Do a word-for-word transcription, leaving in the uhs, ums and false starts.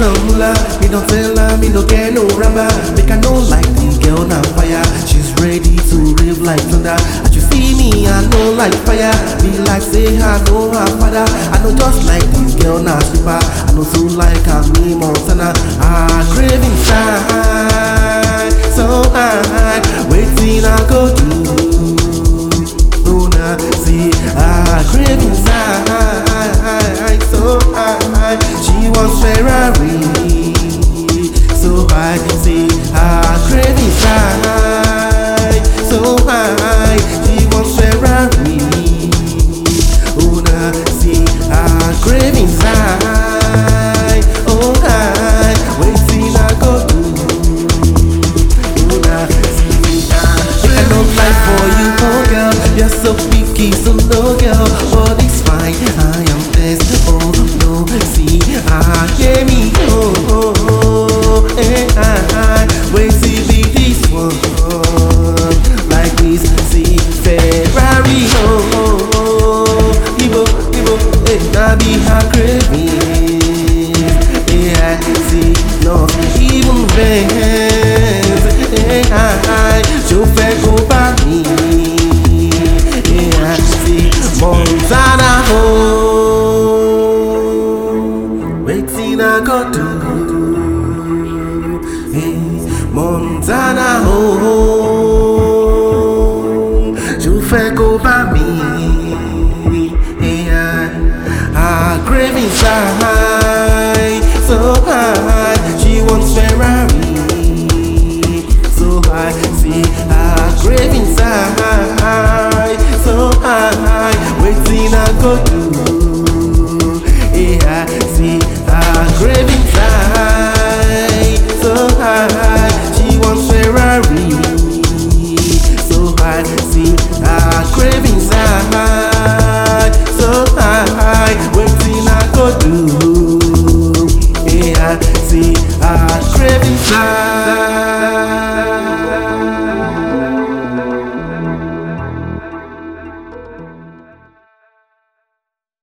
some moolah. Me don't tell her, me no get no rubber. Make I know like the girl on fire. She's ready to rave like thunder. As you see me, I know like fire. Be like say I know her father. I know just like this girl na super. I know so like I'm me Montana. Ah, craving side, so high. Waiting I go do. Oh nah, see, ah, craving side, so high. She wants Ferrari, so high. See, ah, craving side, so high. She wants Ferrari. Oh nah, see, ah, craving side, oh high. Waiting I go do. Oh nah, see, ah, I don't like for you, oh girl. You're so picky, so no girl. Body's fine, I am blessed. Oh no, see, ah, hear me, oh, oh, oh, eh, ah, wait till be this one, like this, see, Ferrari, oh, oh, oh, Ibo, Ibo, eh, I be her craving, eh, see, not even Benz, eh, I, you fẹ́ go back me, eh, see, Montana, oh. Waiting I go do, hey, Montana home. You fẹ́ go by me, yeah. Ah, craving side, so high. She wants Ferrari, so high. See, ah, craving side, so high. Waiting I go do. Yeah, see, ah, craving side, so high. She wants Ferrari, so high. See, ah, craving side, so high. Waiting I go do. Yeah, see, ah, craving side.